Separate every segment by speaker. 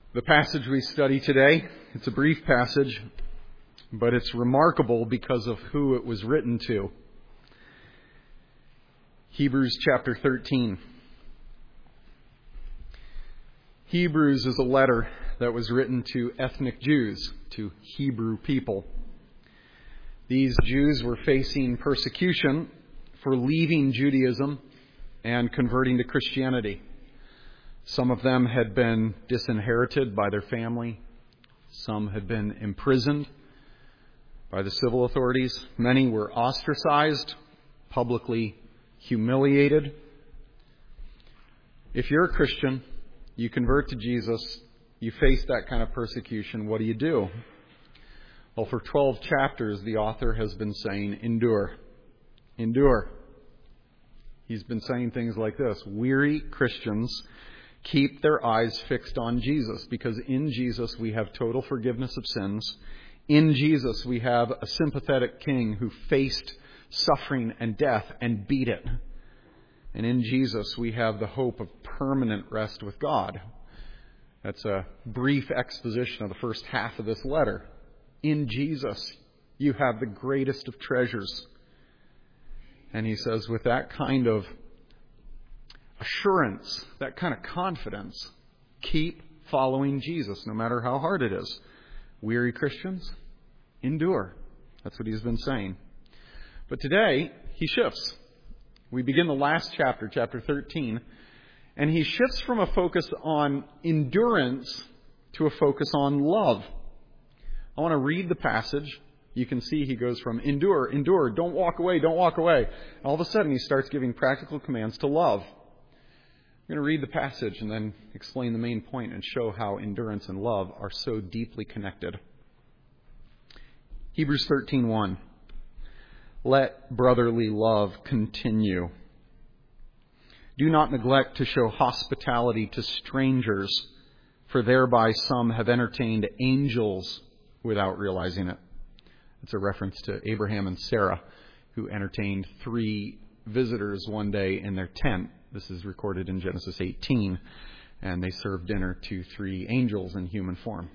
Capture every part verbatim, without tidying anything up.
Speaker 1: The passage we study today, it's a brief passage, but it's remarkable because of who it was written to. Hebrews chapter thirteen. Hebrews is a letter that was written to ethnic Jews, to Hebrew people. These Jews were facing persecution for leaving Judaism and converting to Christianity. Some of them had been disinherited by their family. Some had been imprisoned by the civil authorities. Many were ostracized, publicly humiliated. If you're a Christian, you convert to Jesus, you face that kind of persecution, what do you do? Well, for twelve chapters, the author has been saying, endure. Endure. He's been saying things like this: weary Christians keep their eyes fixed on Jesus, because in Jesus we have total forgiveness of sins. In Jesus we have a sympathetic king who faced suffering and death and beat it. And in Jesus we have the hope of permanent rest with God. That's a brief exposition of the first half of this letter. In Jesus you have the greatest of treasures. And he says, with that kind of assurance, that kind of confidence, keep following Jesus, no matter how hard it is. Weary Christians, endure. That's what he's been saying. But today, he shifts. We begin the last chapter, chapter thirteen, and he shifts from a focus on endurance to a focus on love. I want to read the passage. You can see he goes from endure, endure, don't walk away, don't walk away. And all of a sudden, he starts giving practical commands to love. I'm going to read the passage and then explain the main point and show how endurance and love are so deeply connected. Hebrews thirteen one. Let brotherly love continue. Do not neglect to show hospitality to strangers, for thereby some have entertained angels without realizing it. It's a reference to Abraham and Sarah, who entertained three visitors one day in their tent. This is recorded in Genesis eighteen, and they served dinner to three angels in human form.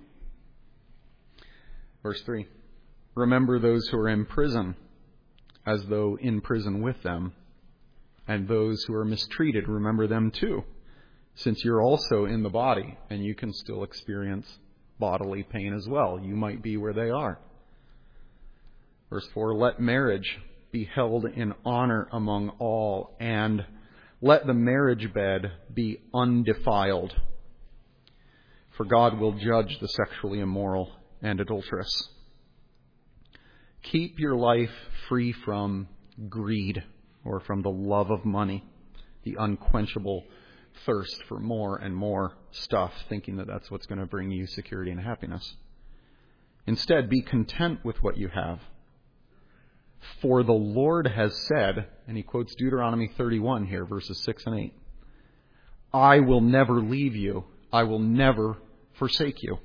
Speaker 1: Verse three, remember those who are in prison, as though in prison with them, and those who are mistreated, remember them too, since you're also in the body, and you can still experience bodily pain as well. You might be where they are. Verse four, let marriage be held in honor among all, and let the marriage bed be undefiled, for God will judge the sexually immoral and adulterous. Keep your life free from greed, or from the love of money, the unquenchable thirst for more and more stuff, thinking that that's what's going to bring you security and happiness. Instead, be content with what you have. For the Lord has said, and he quotes Deuteronomy thirty-one here, verses six and eight, I will never leave you. I will never forsake you.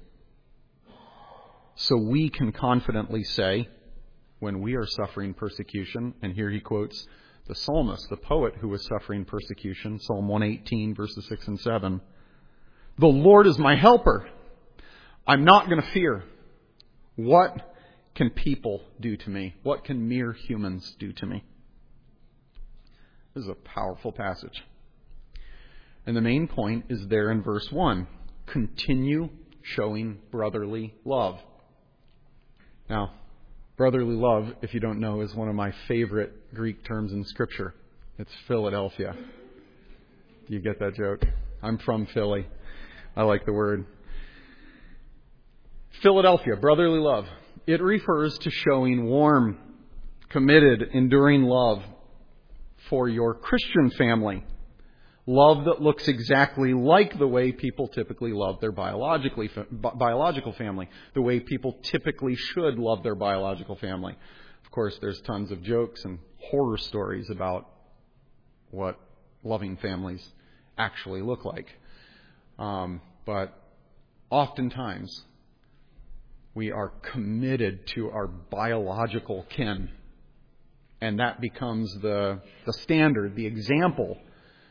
Speaker 1: So we can confidently say, when we are suffering persecution, and here he quotes the psalmist, the poet who was suffering persecution, Psalm one eighteen, verses six and seven, the Lord is my helper. I'm not going to fear. What can people do to me? What can mere humans do to me? This is a powerful passage. And the main point is there in verse one. Continue showing brotherly love. Now, brotherly love, if you don't know, is one of my favorite Greek terms in Scripture. It's Philadelphia. Do you get that joke? I'm from Philly. I like the word. Philadelphia, brotherly love. It refers to showing warm, committed, enduring love for your Christian family. Love that looks exactly like the way people typically love their biologically, biological family, the way people typically should love their biological family. Of course, there's tons of jokes and horror stories about what loving families actually look like. Um, but oftentimes, we are committed to our biological kin. And that becomes the, the standard, the example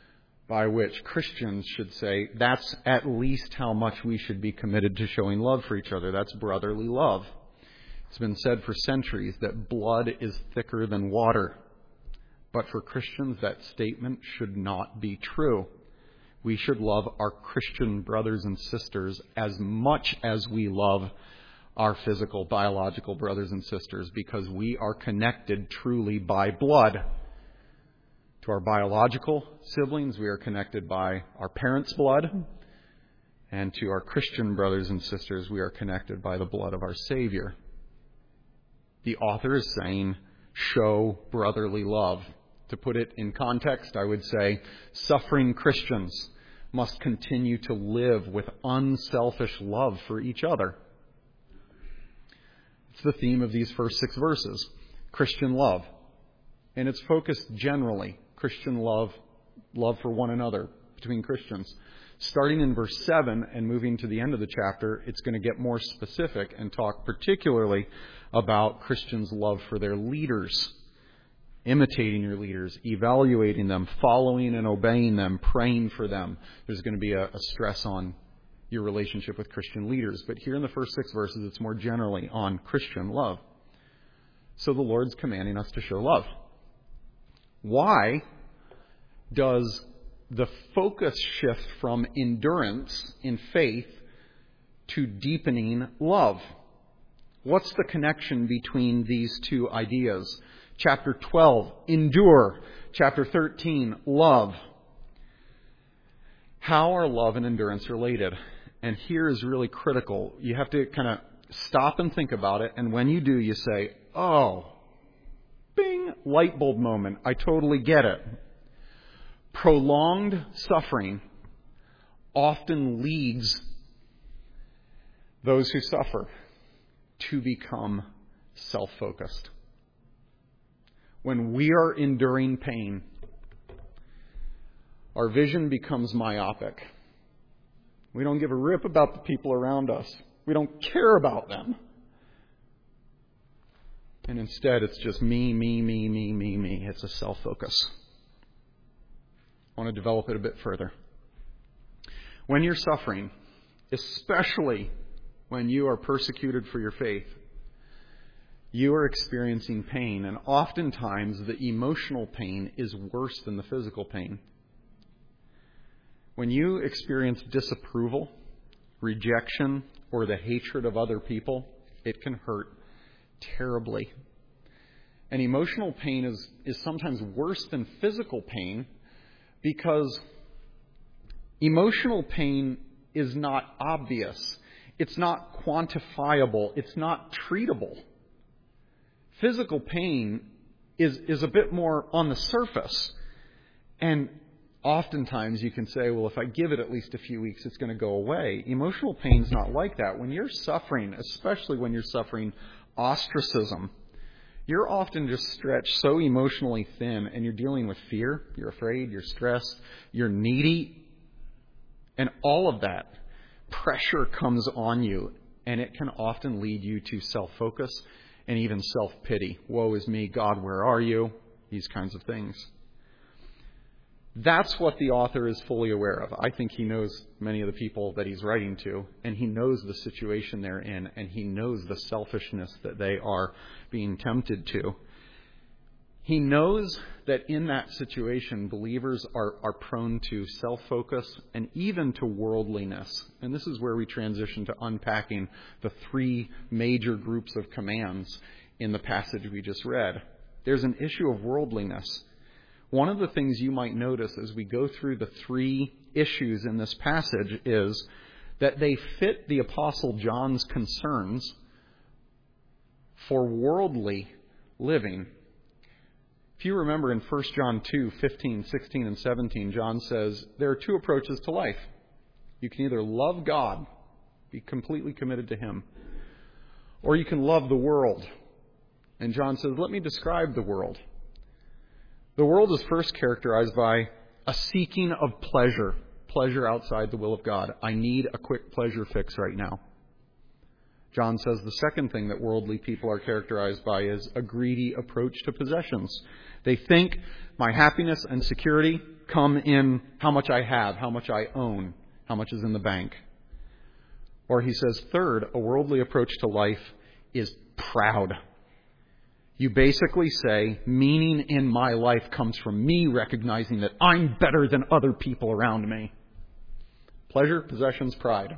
Speaker 1: by which Christians should say, that's at least how much we should be committed to showing love for each other. That's brotherly love. It's been said for centuries that blood is thicker than water. But for Christians, that statement should not be true. We should love our Christian brothers and sisters as much as we love our physical, biological brothers and sisters, because we are connected truly by blood. To our biological siblings, we are connected by our parents' blood. And to our Christian brothers and sisters, we are connected by the blood of our Savior. The author is saying, show brotherly love. To put it in context, I would say, suffering Christians must continue to live with unselfish love for each other. It's the theme of these first six verses, Christian love. And it's focused generally, Christian love, love for one another between Christians. Starting in verse seven and moving to the end of the chapter, it's going to get more specific and talk particularly about Christians' love for their leaders. Imitating your leaders, evaluating them, following and obeying them, praying for them. There's going to be a, a stress on your relationship with Christian leaders. But here in the first six verses, it's more generally on Christian love. So the Lord's commanding us to show love. Why does the focus shift from endurance in faith to deepening love? What's the connection between these two ideas? Chapter twelve, endure. Chapter thirteen, love. How are love and endurance related? And here is really critical. You have to kind of stop and think about it. And when you do, you say, oh, bing, light bulb moment. I totally get it. Prolonged suffering often leads those who suffer to become self-focused. When we are enduring pain, our vision becomes myopic. We don't give a rip about the people around us. We don't care about them. And instead, it's just me, me, me, me, me, me. It's a self-focus. I want to develop it a bit further. When you're suffering, especially when you are persecuted for your faith, you are experiencing pain, and oftentimes the emotional pain is worse than the physical pain. When you experience disapproval, rejection, or the hatred of other people, it can hurt terribly. And emotional pain is, is sometimes worse than physical pain because emotional pain is not obvious. It's not quantifiable. It's not treatable. Physical pain is, is a bit more on the surface. And oftentimes you can say, well, if I give it at least a few weeks, it's going to go away. Emotional pain's not like that. When you're suffering, especially when you're suffering ostracism, you're often just stretched so emotionally thin, and you're dealing with fear, you're afraid, you're stressed, you're needy, and all of that pressure comes on you, and it can often lead you to self-focus and even self-pity. Woe is me, God, where are you? These kinds of things. That's what the author is fully aware of. I think he knows many of the people that he's writing to, and he knows the situation they're in, and he knows the selfishness that they are being tempted to. He knows that in that situation, believers are, are prone to self-focus and even to worldliness. And this is where we transition to unpacking the three major groups of commands in the passage we just read. There's an issue of worldliness. One of the things you might notice as we go through the three issues in this passage is that they fit the Apostle John's concerns for worldly living. If you remember in First John two, fifteen, sixteen, and seventeen, John says there are two approaches to life. You can either love God, be completely committed to Him, or you can love the world. And John says, let me describe the world. The world is first characterized by a seeking of pleasure, pleasure outside the will of God. I need a quick pleasure fix right now. John says the second thing that worldly people are characterized by is a greedy approach to possessions. They think my happiness and security come in how much I have, how much I own, how much is in the bank. Or he says, third, a worldly approach to life is proud. You basically say, meaning in my life comes from me recognizing that I'm better than other people around me. Pleasure, possessions, pride.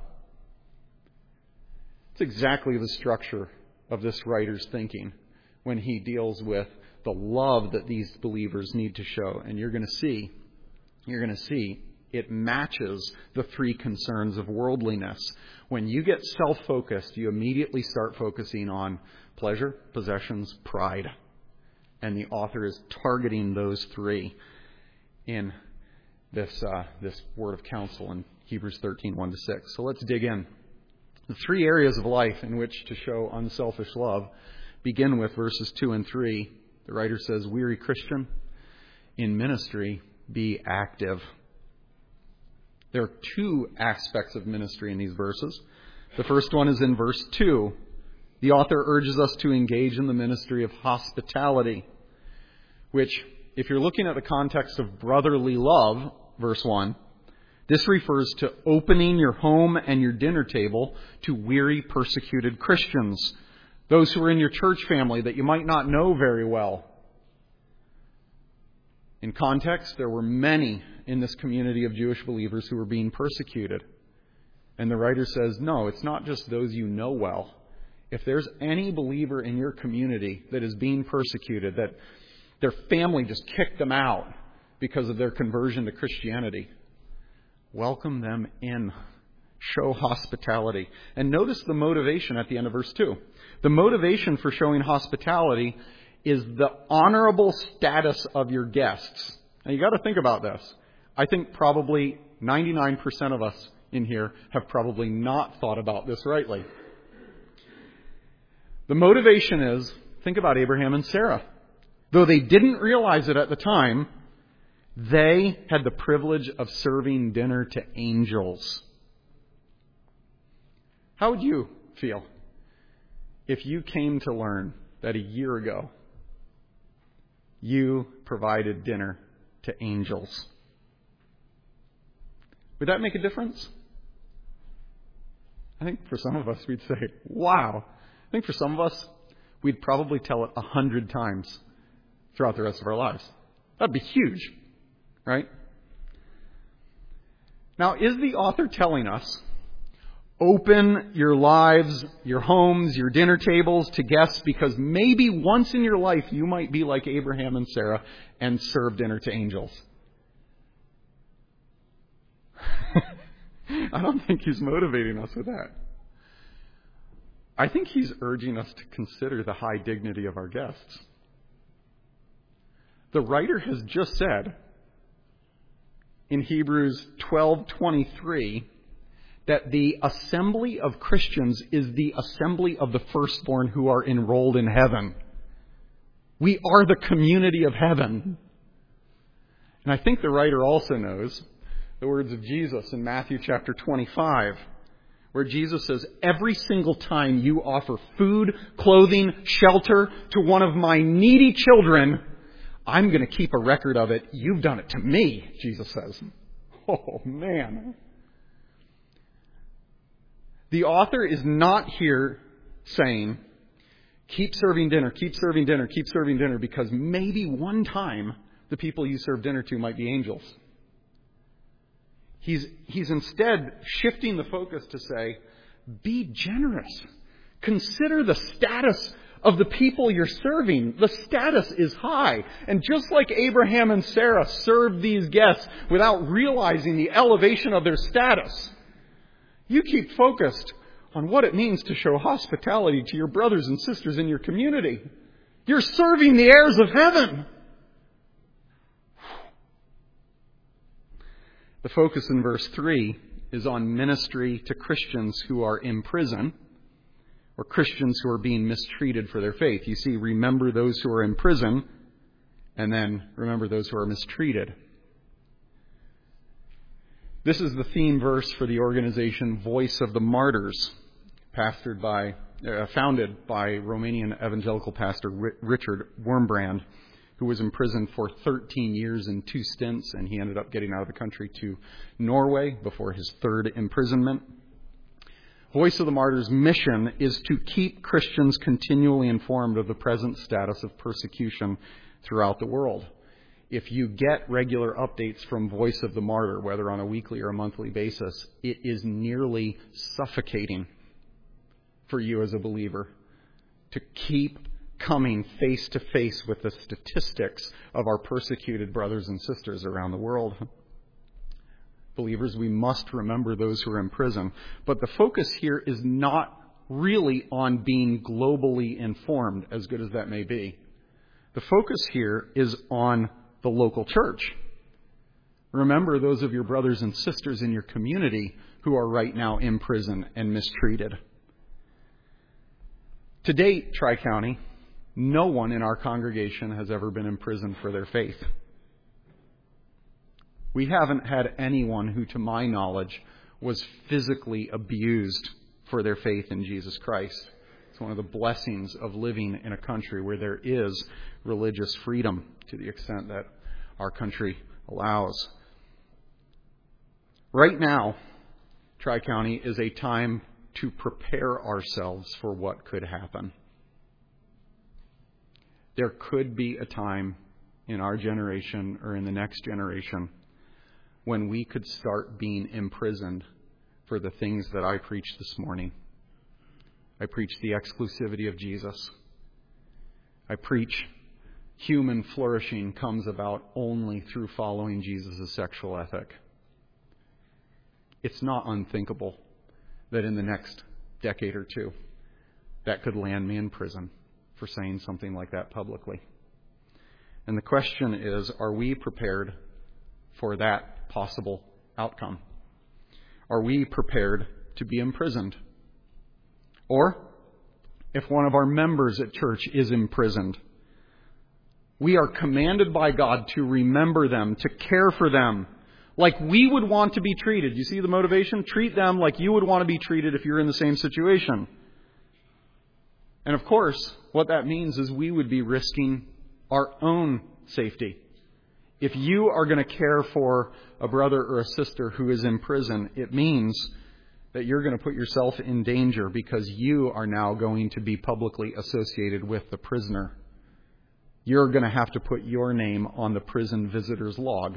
Speaker 1: It's exactly the structure of this writer's thinking when he deals with the love that these believers need to show. And you're going to see, you're going to see it matches the three concerns of worldliness. When you get self-focused, you immediately start focusing on pleasure, possessions, pride. And the author is targeting those three in this uh, this word of counsel in Hebrews thirteen, one to six. So let's dig in. The three areas of life in which to show unselfish love begin with verses two and three. The writer says, weary Christian, in ministry, be active. There are two aspects of ministry in these verses. The first one is in verse two. The author urges us to engage in the ministry of hospitality, which, if you're looking at the context of brotherly love, verse one, this refers to opening your home and your dinner table to weary, persecuted Christians, those who are in your church family that you might not know very well. In context, there were many in this community of Jewish believers who were being persecuted. And the writer says, no, it's not just those you know well. If there's any believer in your community that is being persecuted, that their family just kicked them out because of their conversion to Christianity, welcome them in. Show hospitality. And notice the motivation at the end of verse two. The motivation for showing hospitality is the honorable status of your guests. Now, you got to think about this. I think probably ninety-nine percent of us in here have probably not thought about this rightly. The motivation is, think about Abraham and Sarah. Though they didn't realize it at the time, they had the privilege of serving dinner to angels. How would you feel if you came to learn that a year ago you provided dinner to angels? Would that make a difference? I think for some of us we'd say, wow. I think for some of us we'd probably tell it a hundred times throughout the rest of our lives. That'd be huge, right? Now, is the author telling us, open your lives, your homes, your dinner tables to guests because maybe once in your life you might be like Abraham and Sarah and serve dinner to angels? I don't think he's motivating us with that. I think he's urging us to consider the high dignity of our guests. The writer has just said in Hebrews twelve twenty-three that the assembly of Christians is the assembly of the firstborn who are enrolled in heaven. We are the community of heaven. And I think the writer also knows the words of Jesus in Matthew chapter twenty-five, where Jesus says, every single time you offer food, clothing, shelter to one of my needy children, I'm going to keep a record of it. You've done it to me, Jesus says. Oh, man. The author is not here saying, keep serving dinner, keep serving dinner, keep serving dinner, because maybe one time the people you serve dinner to might be angels. He's, he's instead shifting the focus to say, be generous. Consider the status of the people you're serving. The status is high. And just like Abraham and Sarah served these guests without realizing the elevation of their status, you keep focused on what it means to show hospitality to your brothers and sisters in your community. You're serving the heirs of heaven. The focus in verse three is on ministry to Christians who are in prison or Christians who are being mistreated for their faith. You see, remember those who are in prison and then remember those who are mistreated. This is the theme verse for the organization Voice of the Martyrs, pastored by, uh, founded by Romanian evangelical pastor Richard Wurmbrand, who was imprisoned for thirteen years in two stints, and he ended up getting out of the country to Norway before his third imprisonment. Voice of the Martyrs' mission is to keep Christians continually informed of the present status of persecution throughout the world. If you get regular updates from Voice of the Martyr, whether on a weekly or a monthly basis, it is nearly suffocating for you as a believer to keep coming face to face with the statistics of our persecuted brothers and sisters around the world. Believers, we must remember those who are in prison. But the focus here is not really on being globally informed, as good as that may be. The focus here is on the local church. Remember those of your brothers and sisters in your community who are right now in prison and mistreated. To date, Tri-County, no one in our congregation has ever been imprisoned for their faith. We haven't had anyone who, to my knowledge, was physically abused for their faith in Jesus Christ. It's one of the blessings of living in a country where there is religious freedom to the extent that our country allows. Right now, Tri-County is a time to prepare ourselves for what could happen. There could be a time in our generation or in the next generation when we could start being imprisoned for the things that I preached this morning. I preach the exclusivity of Jesus. I preach human flourishing comes about only through following Jesus' sexual ethic. It's not unthinkable that in the next decade or two, that could land me in prison for saying something like that publicly. And the question is, are we prepared for that possible outcome? Are we prepared to be imprisoned? Or, if one of our members at church is imprisoned, we are commanded by God to remember them, to care for them, like we would want to be treated. You see the motivation? Treat them like you would want to be treated if you're in the same situation. And of course, what that means is we would be risking our own safety. If you are going to care for a brother or a sister who is in prison, it means that you're going to put yourself in danger because you are now going to be publicly associated with the prisoner. You're going to have to put your name on the prison visitor's log.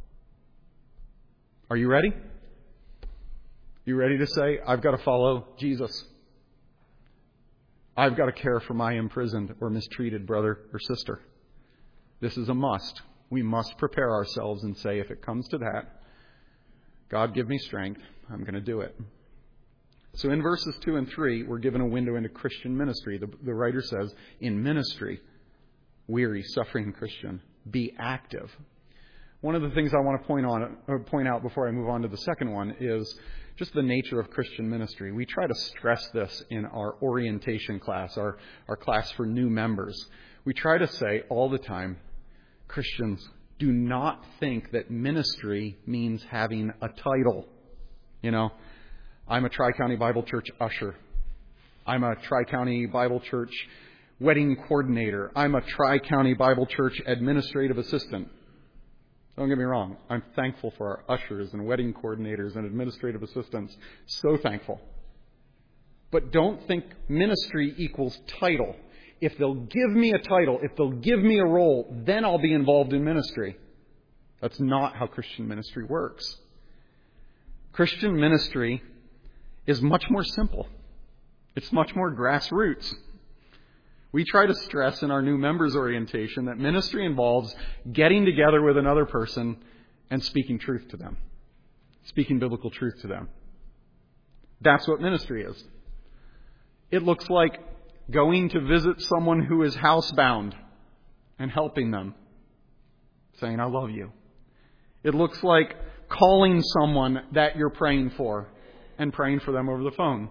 Speaker 1: Are you ready? You ready to say, I've got to follow Jesus? I've got to care for my imprisoned or mistreated brother or sister. This is a must. We must prepare ourselves and say, if it comes to that, God, give me strength. I'm going to do it. So in verses two and three, we're given a window into Christian ministry. The, the writer says, in ministry, weary, suffering Christian, be active. One of the things I want to point on, or point out before I move on to the second one is just the nature of Christian ministry. We try to stress this in our orientation class, our, our class for new members. We try to say all the time, Christians, do not think that ministry means having a title. You know, I'm a Tri-County Bible Church usher. I'm a Tri-County Bible Church wedding coordinator. I'm a Tri-County Bible Church administrative assistant. Don't get me wrong. I'm thankful for our ushers and wedding coordinators and administrative assistants. So thankful. But don't think ministry equals title. If they'll give me a title, if they'll give me a role, then I'll be involved in ministry. That's not how Christian ministry works. Christian ministry is much more simple. It's much more grassroots. We try to stress in our new members orientation that ministry involves getting together with another person and speaking truth to them. Speaking biblical truth to them. That's what ministry is. It looks like going to visit someone who is housebound and helping them. Saying, I love you. It looks like calling someone that you're praying for and praying for them over the phone.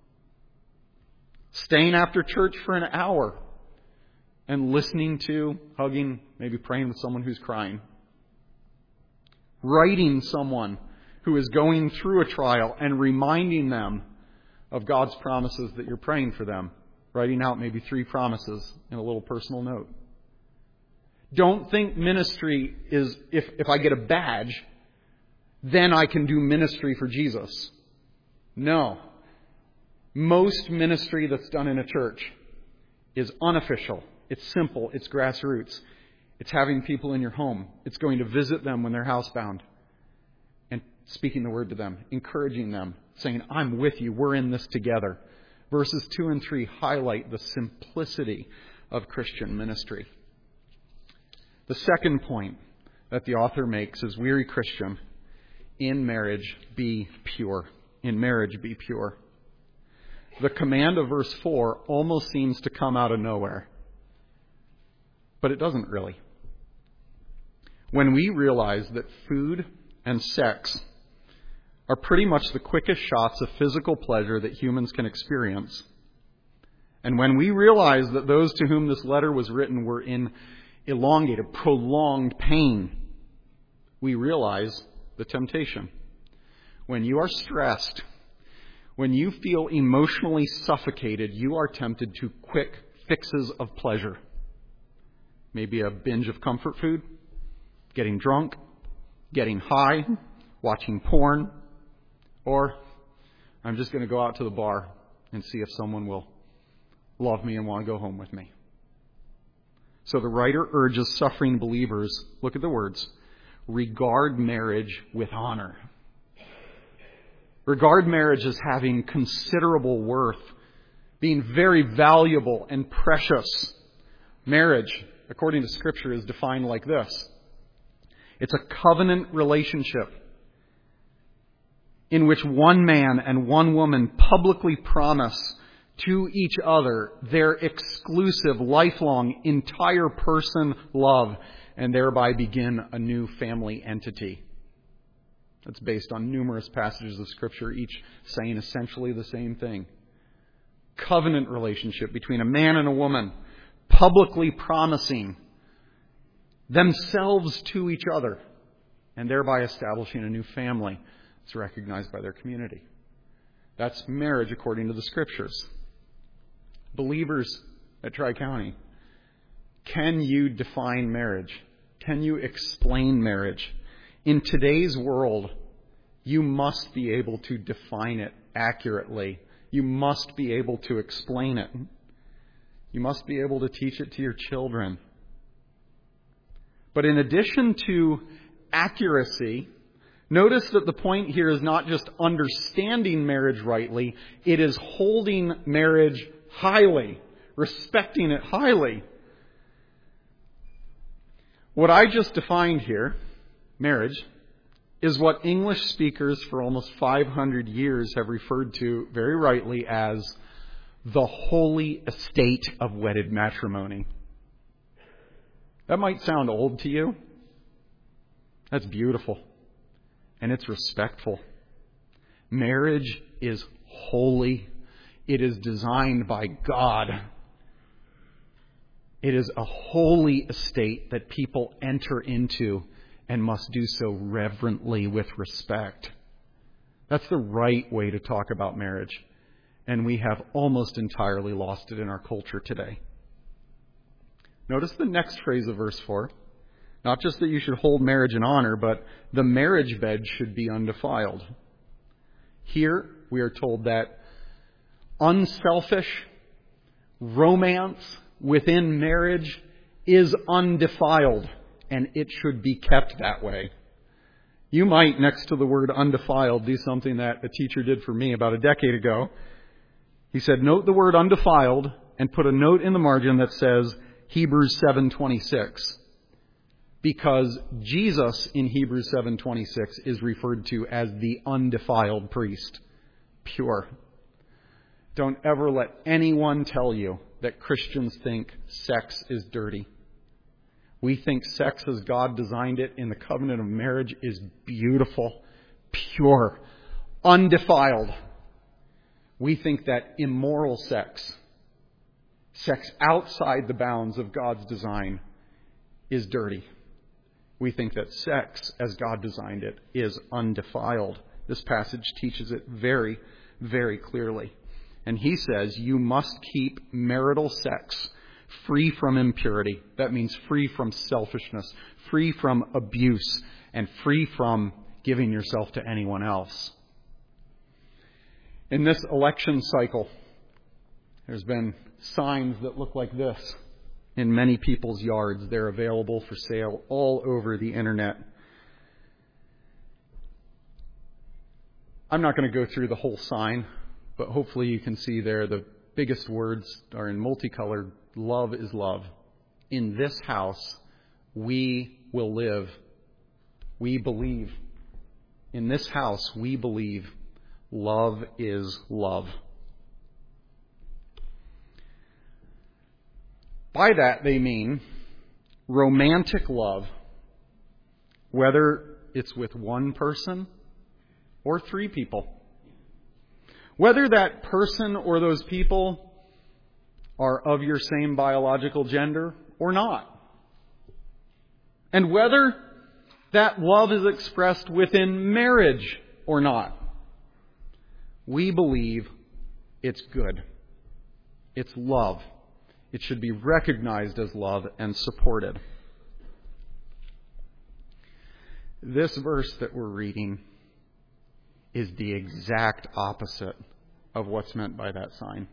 Speaker 1: Staying after church for an hour and listening to, hugging, maybe praying with someone who's crying. Writing someone who is going through a trial and reminding them of God's promises that you're praying for them. Writing out maybe three promises in a little personal note. Don't think ministry is, if, if I get a badge, then I can do ministry for Jesus. No. Most ministry that's done in a church is unofficial. It's simple. It's grassroots. It's having people in your home. It's going to visit them when they're housebound and speaking the word to them, encouraging them, saying, I'm with you. We're in this together. Verses two and three highlight the simplicity of Christian ministry. The second point that the author makes is, weary Christian, in marriage be pure. In marriage be pure. The command of verse four almost seems to come out of nowhere. But it doesn't really. When we realize that food and sex are pretty much the quickest shots of physical pleasure that humans can experience, and when we realize that those to whom this letter was written were in elongated, prolonged pain, we realize the temptation. When you are stressed, when you feel emotionally suffocated, you are tempted to quick fixes of pleasure. Maybe a binge of comfort food, getting drunk, getting high, watching porn, or I'm just going to go out to the bar and see if someone will love me and want to go home with me. So the writer urges suffering believers, look at the words, regard marriage with honor. Regard marriage as having considerable worth, being very valuable and precious. Marriage, according to Scripture, is defined like this. It's a covenant relationship in which one man and one woman publicly promise to each other their exclusive, lifelong, entire person love, and thereby begin a new family entity. That's based on numerous passages of Scripture, each saying essentially the same thing. Covenant relationship between a man and a woman, publicly promising themselves to each other, and thereby establishing a new family that's recognized by their community. That's marriage according to the Scriptures. Believers at Tri-County, can you define marriage? Can you explain marriage? In today's world, you must be able to define it accurately. You must be able to explain it. You must be able to teach it to your children. But in addition to accuracy, notice that the point here is not just understanding marriage rightly, it is holding marriage highly, respecting it highly. What I just defined here, marriage, is what English speakers for almost five hundred years have referred to very rightly as the holy estate of wedded matrimony. That might sound old to you. That's beautiful. And it's respectful. Marriage is holy. It is designed by God. It is a holy estate that people enter into and must do so reverently with respect. That's the right way to talk about marriage. And we have almost entirely lost it in our culture today. Notice the next phrase of verse four. Not just that you should hold marriage in honor, but the marriage bed should be undefiled. Here we are told that unselfish romance within marriage is undefiled, and it should be kept that way. You might, next to the word undefiled, do something that a teacher did for me about a decade ago. He said, note the word undefiled and put a note in the margin that says Hebrews seven twenty-six. Because Jesus in Hebrews seven twenty-six is referred to as the undefiled priest. Pure. Don't ever let anyone tell you that Christians think sex is dirty. We think sex as God designed it in the covenant of marriage is beautiful, pure, undefiled. We think that immoral sex, sex outside the bounds of God's design, is dirty. We think that sex, as God designed it, is undefiled. This passage teaches it very, very clearly. And he says you must keep marital sex free from impurity. That means free from selfishness, free from abuse, and free from giving yourself to anyone else. In this election cycle, there's been signs that look like this in many people's yards. They're available for sale all over the internet. I'm not going to go through the whole sign, but hopefully you can see there the biggest words are in multicolored. Love is love. In this house, we will live. We believe. In this house, we believe love is love. By that, they mean romantic love, whether it's with one person or three people. Whether that person or those people are of your same biological gender or not. And whether that love is expressed within marriage or not. We believe it's good. It's love. It should be recognized as love and supported. This verse that we're reading is the exact opposite of what's meant by that sign.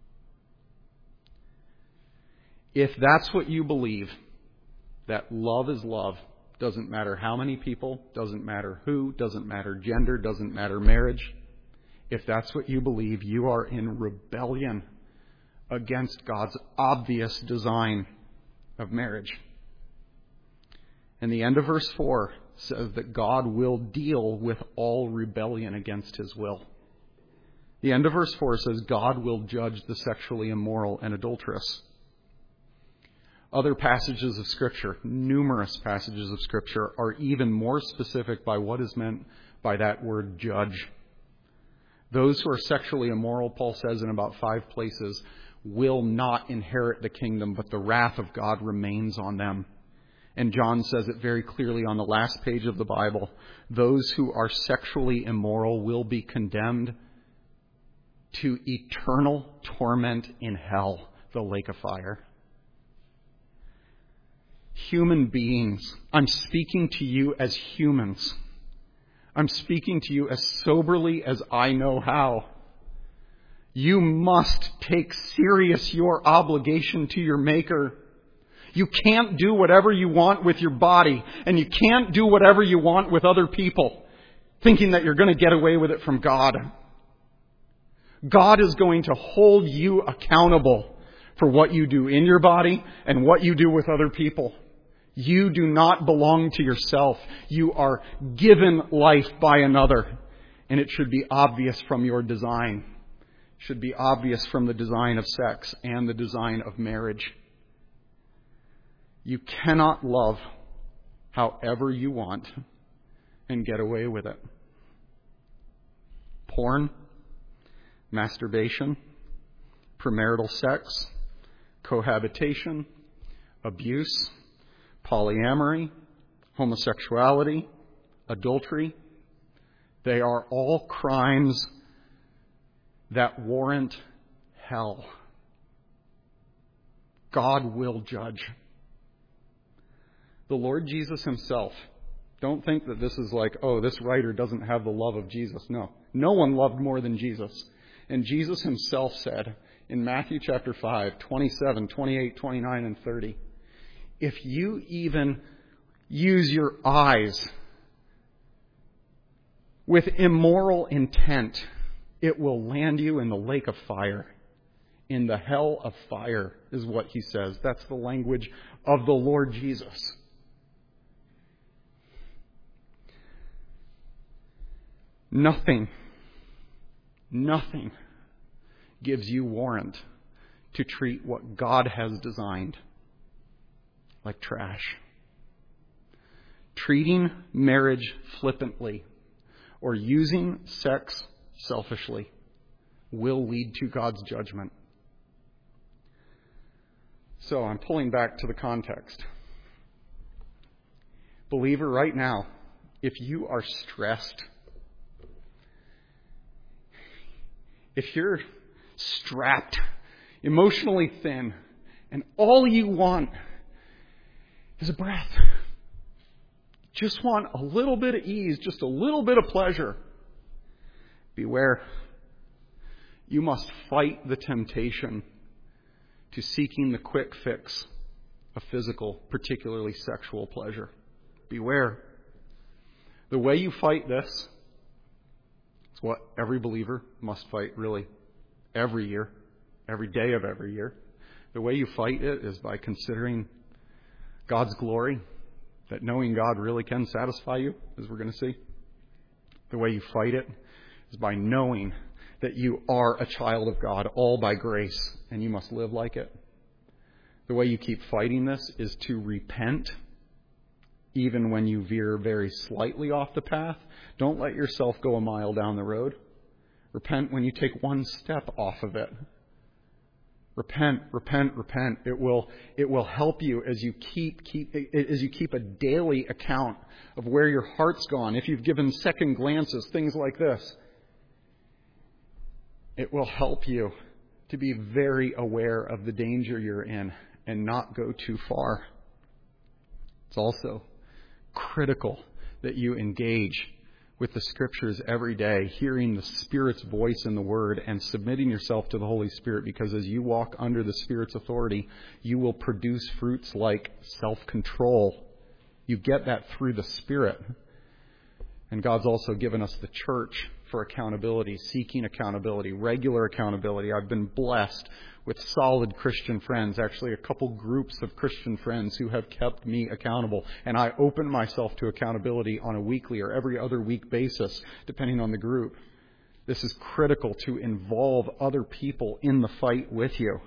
Speaker 1: If that's what you believe, that love is love, doesn't matter how many people, doesn't matter who, doesn't matter gender, doesn't matter marriage. If that's what you believe, you are in rebellion against God's obvious design of marriage. And the end of verse four says that God will deal with all rebellion against His will. The end of verse four says God will judge the sexually immoral and adulterous. Other passages of Scripture, numerous passages of Scripture, are even more specific by what is meant by that word judge. Those who are sexually immoral, Paul says in about five places, will not inherit the kingdom, but the wrath of God remains on them. And John says it very clearly on the last page of the Bible. Those who are sexually immoral will be condemned to eternal torment in hell, the lake of fire. Human beings, I'm speaking to you as humans. I'm speaking to you as soberly as I know how. You must take serious your obligation to your Maker. You can't do whatever you want with your body, and you can't do whatever you want with other people, thinking that you're going to get away with it from God. God is going to hold you accountable for what you do in your body and what you do with other people. You do not belong to yourself. You are given life by another. And it should be obvious from your design. It should be obvious from the design of sex and the design of marriage. You cannot love however you want and get away with it. Porn, masturbation, premarital sex, cohabitation, abuse, polyamory, homosexuality, adultery, they are all crimes that warrant hell. God will judge. The Lord Jesus Himself, don't think that this is like, oh, this writer doesn't have the love of Jesus. No. No one loved more than Jesus. And Jesus Himself said in Matthew chapter five, twenty-seven, twenty-eight, twenty-nine, and thirty, if you even use your eyes with immoral intent, it will land you in the lake of fire. In the hell of fire is what He says. That's the language of the Lord Jesus. Nothing, nothing gives you warrant to treat what God has designed like trash. Treating marriage flippantly or using sex selfishly will lead to God's judgment. So I'm pulling back to the context. Believer, right now, if you are stressed, if you're strapped, emotionally thin, and all you want is a breath. Just want a little bit of ease, just a little bit of pleasure. Beware. You must fight the temptation to seeking the quick fix of physical, particularly sexual pleasure. Beware. The way you fight this is what every believer must fight, really, every year, every day of every year. The way you fight it is by considering God's glory, that knowing God really can satisfy you, as we're going to see. The way you fight it is by knowing that you are a child of God, all by grace, and you must live like it. The way you keep fighting this is to repent, even when you veer very slightly off the path. Don't let yourself go a mile down the road. Repent when you take one step off of it. Repent, repent, repent. It will, it will help you as you keep, keep, as you keep a daily account of where your heart's gone. If you've given second glances, things like this, it will help you to be very aware of the danger you're in and not go too far. It's also critical that you engage with the Scriptures every day, hearing the Spirit's voice in the Word and submitting yourself to the Holy Spirit, because as you walk under the Spirit's authority, you will produce fruits like self-control. You get that through the Spirit. And God's also given us the church for accountability, seeking accountability, regular accountability. I've been blessed with solid Christian friends, actually a couple groups of Christian friends who have kept me accountable. And I open myself to accountability on a weekly or every other week basis, depending on the group. This is critical to involve other people in the fight with you.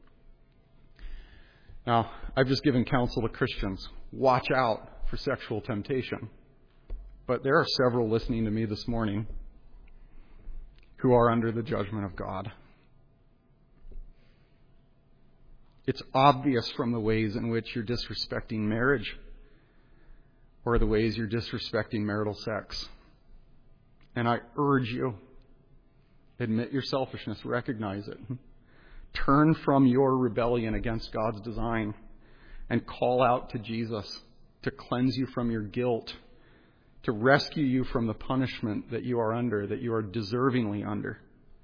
Speaker 1: Now, I've just given counsel to Christians. Watch out for sexual temptation. But there are several listening to me this morning who are under the judgment of God. It's obvious from the ways in which you're disrespecting marriage or the ways you're disrespecting marital sex. And I urge you, admit your selfishness, recognize it. Turn from your rebellion against God's design and call out to Jesus to cleanse you from your guilt, to rescue you from the punishment that you are under, that you are deservingly under.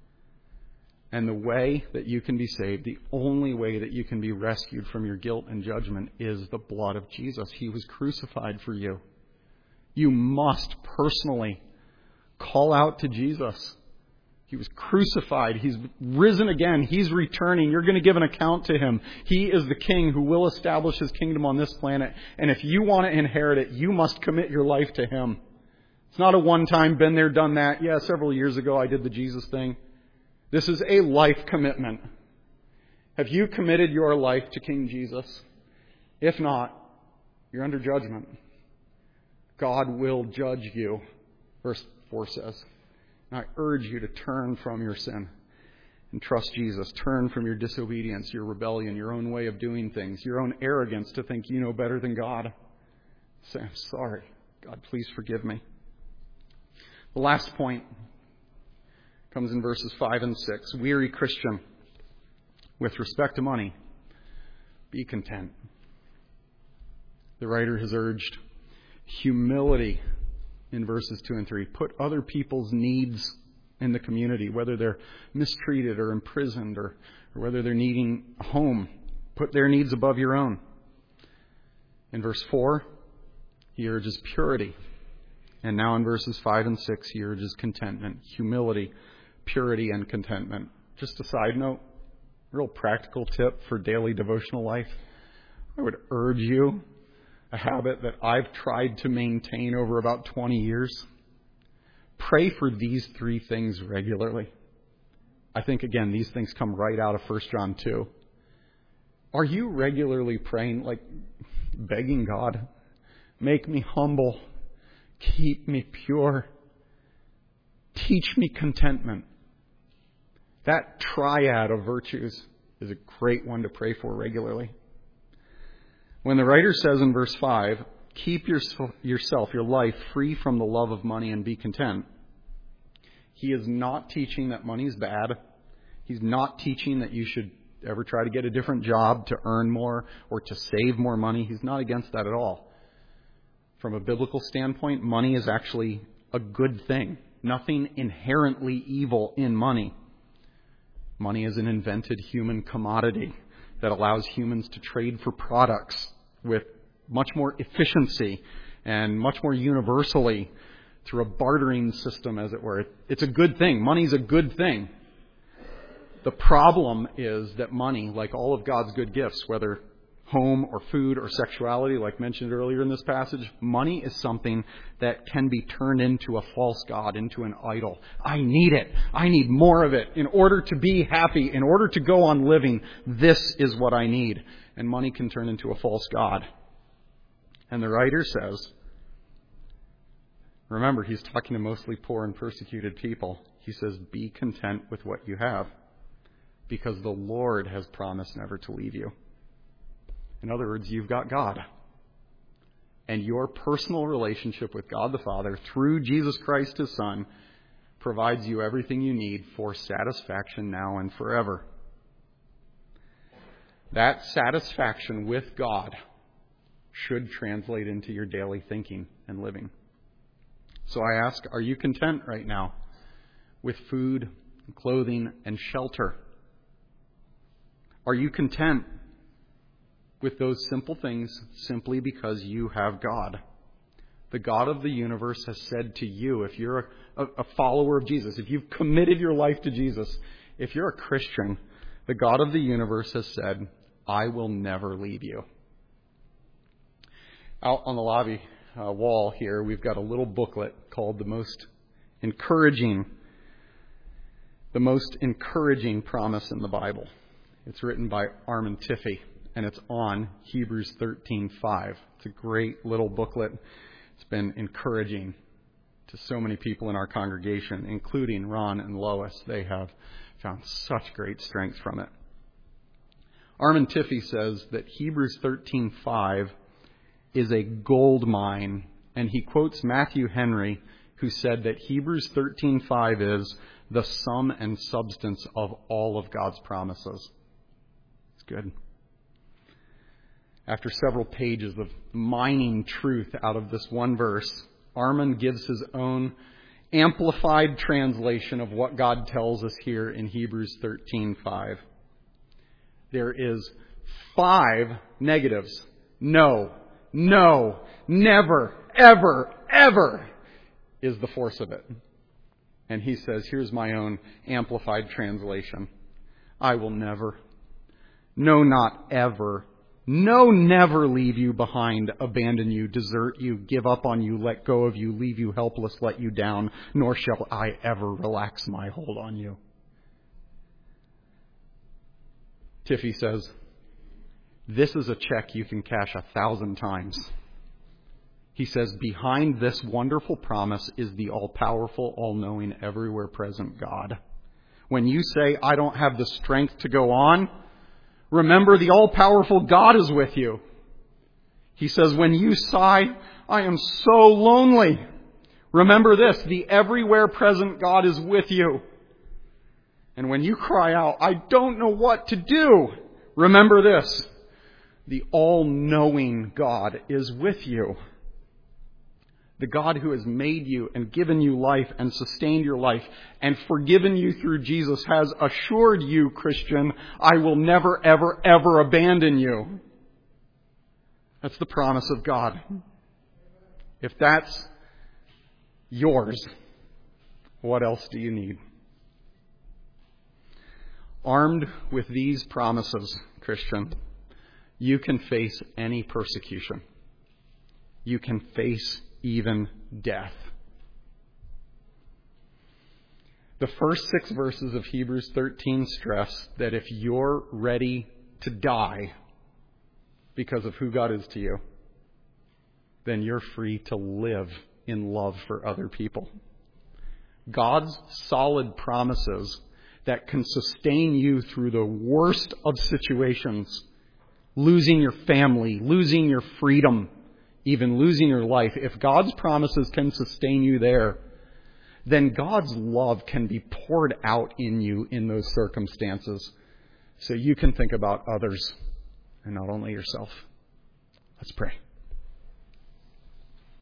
Speaker 1: And the way that you can be saved, the only way that you can be rescued from your guilt and judgment, is the blood of Jesus. He was crucified for you. You must personally call out to Jesus. He was crucified. He's risen again. He's returning. You're going to give an account to Him. He is the King who will establish His kingdom on this planet. And if you want to inherit it, you must commit your life to Him. It's not a one-time, been there, done that. Yeah, several years ago I did the Jesus thing. This is a life commitment. Have you committed your life to King Jesus? If not, you're under judgment. God will judge you, verse four says. And I urge you to turn from your sin and trust Jesus. Turn from your disobedience, your rebellion, your own way of doing things, your own arrogance to think you know better than God. Say, I'm sorry. God, please forgive me. The last point comes in verses five and six. Weary Christian, with respect to money, be content. The writer has urged humility in verses two and three. Put other people's needs in the community, whether they're mistreated or imprisoned or, or whether they're needing a home. Put their needs above your own. In verse four, he urges purity. And now in verses five and six, he urges contentment, humility, purity, and contentment. Just a side note, real practical tip for daily devotional life. I would urge you, a habit that I've tried to maintain over about twenty years. Pray for these three things regularly. I think, again, these things come right out of First John two. Are you regularly praying, like begging God, make me humble, keep me pure, teach me contentment? That triad of virtues is a great one to pray for regularly. When the writer says in verse five, keep your, yourself, your life, free from the love of money and be content, he is not teaching that money is bad. He's not teaching that you should ever try to get a different job to earn more or to save more money. He's not against that at all. From a biblical standpoint, money is actually a good thing. Nothing inherently evil in money. Money is an invented human commodity that allows humans to trade for products with much more efficiency and much more universally through a bartering system, as it were. It's a good thing. Money's a good thing. The problem is that money, like all of God's good gifts, whether home or food or sexuality, like mentioned earlier in this passage, money is something that can be turned into a false god, into an idol. I need it. I need more of it. In order to be happy, in order to go on living, this is what I need. And money can turn into a false god. And the writer says, remember, he's talking to mostly poor and persecuted people. He says, be content with what you have, because the Lord has promised never to leave you. In other words, you've got God. And your personal relationship with God the Father through Jesus Christ, His Son, provides you everything you need for satisfaction now and forever. That satisfaction with God should translate into your daily thinking and living. So I ask, are you content right now with food, clothing, and shelter? Are you content with those simple things simply because you have God? The God of the universe has said to you, if you're a, a follower of Jesus, if you've committed your life to Jesus, if you're a Christian, the God of the universe has said, I will never leave you. Out on the lobby uh, wall here, we've got a little booklet called The Most Encouraging, The Most Encouraging Promise in the Bible. It's written by Armand Tiffey, and it's on Hebrews thirteen five. It's a great little booklet. It's been encouraging to so many people in our congregation, including Ron and Lois. They have found such great strength from it. Armand Tiffey says that Hebrews thirteen five is a gold mine, and he quotes Matthew Henry, who said that Hebrews thirteen five is the sum and substance of all of God's promises. It's good. After several pages of mining truth out of this one verse, Armand gives his own amplified translation of what God tells us here in Hebrews thirteen five. There is five negatives. No, no, never, ever, ever is the force of it. And he says, here's my own amplified translation. I will never, no, not ever, no, never leave you behind, abandon you, desert you, give up on you, let go of you, leave you helpless, let you down, nor shall I ever relax my hold on you. Tiffey says, this is a check you can cash a thousand times. He says, behind this wonderful promise is the all-powerful, all-knowing, everywhere present God. When you say, I don't have the strength to go on, remember the all-powerful God is with you. He says, when you sigh, I am so lonely. Remember this, the everywhere present God is with you. And when you cry out, I don't know what to do, remember this, the all-knowing God is with you. The God who has made you and given you life and sustained your life and forgiven you through Jesus has assured you, Christian, I will never, ever, ever abandon you. That's the promise of God. If that's yours, what else do you need? Armed with these promises, Christian, you can face any persecution. You can face even death. The first six verses of Hebrews thirteen stress that if you're ready to die because of who God is to you, then you're free to live in love for other people. God's solid promises that can sustain you through the worst of situations, losing your family, losing your freedom, even losing your life. If God's promises can sustain you there, then God's love can be poured out in you in those circumstances so you can think about others and not only yourself. Let's pray.